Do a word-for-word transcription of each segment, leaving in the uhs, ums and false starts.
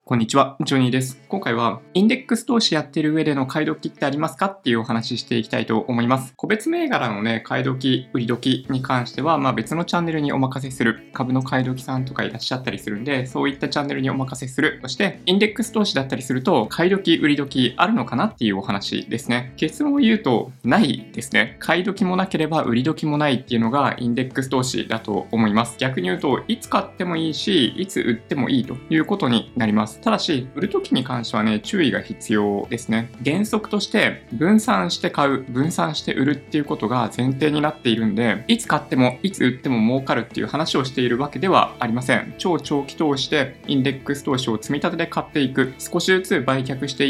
こんにちは、ジョニーです。今回はインデックス投資やってる上での買い時ってありますかっていうお話ししていきたいと思います。個別銘柄のね、買い時、売り時に関しては、まあ別のチャンネルにお任せする。株の買い時さんとかいらっしゃったりするんで、そういったチャンネルにお任せする。そして、インデックス投資だったりすると、買い時、売り時あるのかなっていうお話ですね。結論を言うと、ないですね。買い時もなければ売り時もないっていうのがインデックス投資だと思います。逆に言うと、いつ買ってもいいし、いつ売ってもいいということになります。ただし、売る時に関してはね、注意が必要ですね。原則として、分散して買う、分散して売るっていうことが前提になっているんで、いつ買っても、いつ売っても儲かるっていう話をしているわけではありません。超長期投資で、インデックス投資を積み立てで買っていく、少しずつ売却していって、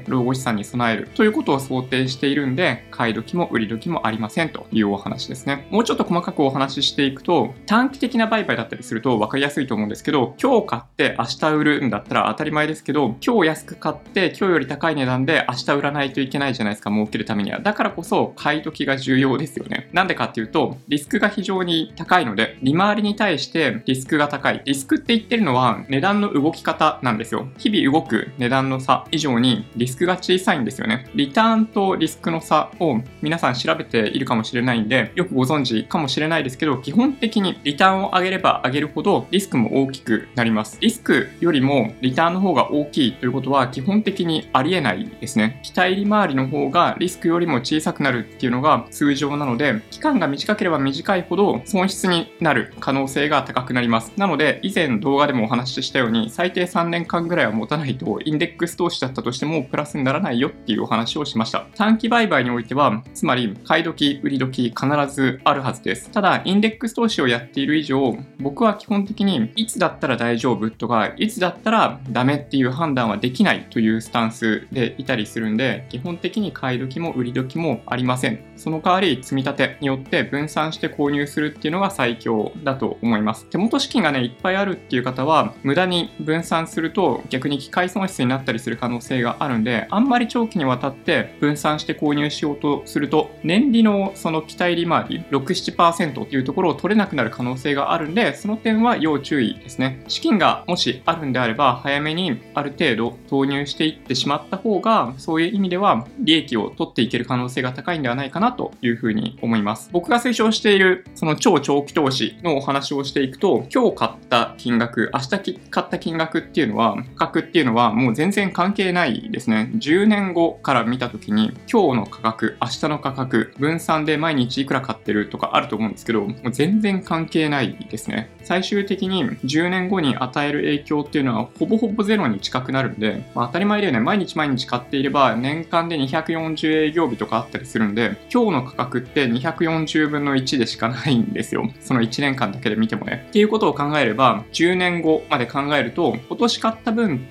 老後資産に備えるということを想定しているんで、買い時も売り時もありませんというお話ですね。もうちょっと細かくお話ししていくと、短期的な売買だったりすると分かりやすいと思うんですけど、今日買って明日売るんだったら当たり前ですけど、今日安く買って今日より高い値段で明日売らないといけないじゃないですか、儲けるためには。だからこそ買い時が重要ですよね。なんでかっていうと、リスクが非常に高いので、利回りに対してリスクが高い。リスクって言ってるのは値段の動き方なんですよ。日々動く値段の差以上にリスクが小さいんですよね。リターンとリスクの差を皆さん調べているかもしれないんで、よくご存知かもしれないですけど、基本的にリターンを上げれば上げるほどリスクも大きくなります。リスクよりもリターンの方が大きいということは基本的にありえないですね。期待利回りの方がリスクよりも小さくなるっていうのが通常なので、期間が短ければ短いほど損失になる可能性が高くなります。なので、以前動画でもお話ししたように、最低さんねんかんぐらいは持たないと、インデックス投資だったとしてもプラスにならないよっていうお話をしました。短期売買においては、つまり買い時、売り時必ずあるはずです。ただ、インデックス投資をやっている以上、僕は基本的にいつだったら大丈夫とか、いつだったらダメっていう判断はできないというスタンスでいたりするんで、基本的に買い時も売り時もありません。その代わり積み立てによって分散して購入するっていうのが最強だと思います。手元資金がね、いっぱいあるっていう方は、無駄に分散すると逆に機会損失になったりする可能性があるんで、あんまり長期にわたって分散して購入しようとすると、年利のその期待利回り、ろく、ななパーセント っていうところを取れなくなる可能性があるんで、その点は要注意ですね。資金がもしあるんであれば、早めにある程度投入していってしまった方が、そういう意味では利益を取っていける可能性が高いんではないかなというふうに思います。僕が推奨しているその超長期投資のお話をしていくと、今日買った金額、明日買った金額っていうのは、価格っていうのはもう全然関係ないですね。じゅうねんごから見たときに、今日の価格、明日の価格、分散で毎日いくら買ってるとかあると思うんですけど、もう全然関係ないですね。最終的にじゅうねんごに与える影響っていうのはほぼほぼゼロに近くなるんで、まあ、当たり前だよね。毎日毎日買っていれば年間でにひゃくよんじゅう営業日とかあったりするんで、今日の価格ってにひゃくよんじゅうぶんのいちでしかないんですよ。そのいちねんかんだけで見てもね。っていうことを考えれば、じゅうねんごまで考えると、今年買った分って、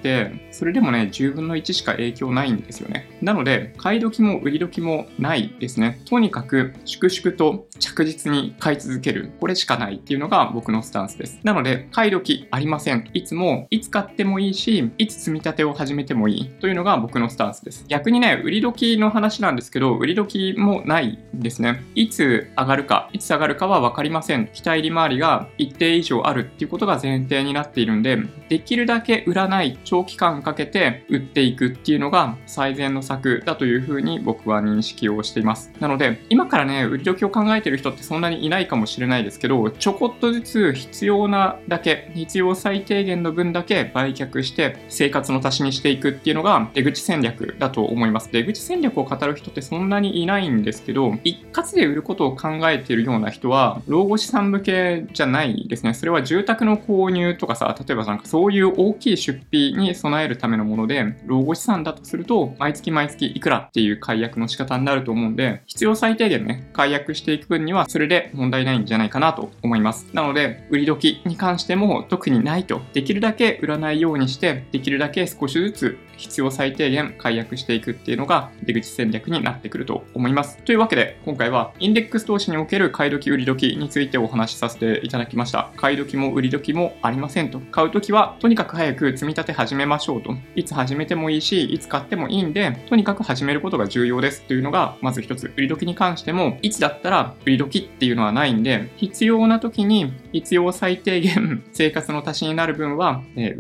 それでもね、じゅうぶんのいちしか影響ないんですよね。なので、買い時も売り時もないですね。とにかく、粛々と着実に買い続ける。これしかないっていうのが僕のスタンスです。なので、買い時ありません。いつも、いつ買ってもいいし、いつ積み立てを始めてもいいというのが僕のスタンスです。逆にね、売り時の話なんですけど、売り時もないですね。いつ上がるか、いつ下がるかは分かりません。期待利回りが一定以上あるっていうことが前提になっているんで、できるだけ売らない、長期間かけて売っていくっていうのが最善の策だというふうに僕は認識をしています。なので、今からね、売り時を考えている人ってそんなにいないかもしれないですけど、ちょこっとずつ必要なだけ、必要最低限の分だけ売却して生活の足しにしていくっていうのが出口戦略だと思います。出口戦略を語る人ってそんなにいないんですけど、一括で売ることを考えているような人は老後資産向けじゃないですね。それは住宅の購入とかさ、例えばなんかそういう大きい出費に備えるためのもので、老後資産だとすると毎月毎月いくらっていう解約の仕方になると思うんで、必要最低限ね、解約していく分にはそれで問題ないんじゃないかなと思います。なので、売り時に関しても特にないと、できるだけ売らないようにして、できるだけ少しずつ必要最低限解約していくっていうのが出口戦略になってくると思います。というわけで、今回はインデックス投資における買い時売り時についてお話しさせていただきました。買い時も売り時もありませんと。買う時はとにかく早く積み立て始めましょうと。いつ始めてもいいし、いつ買ってもいいんで、とにかく始めることが重要ですというのがまず一つ。売り時に関しても、いつだったら売り時っていうのはないんで、必要な時に必要最低限生活の足しになる分は、えー、売っていきま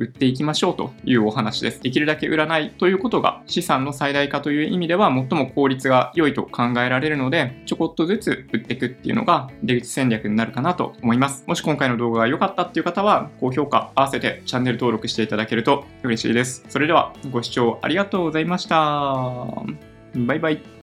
ましょうというお話です。できるだけ売らないということが資産の最大化という意味では最も効率が良いと考えられるので、ちょこっとずつ売っていくっていうのが出口戦略になるかなと思います。もし今回の動画が良かったっていう方は、高評価合わせてチャンネル登録していただけると嬉しいです。それではご視聴ありがとうございました。バイバイ。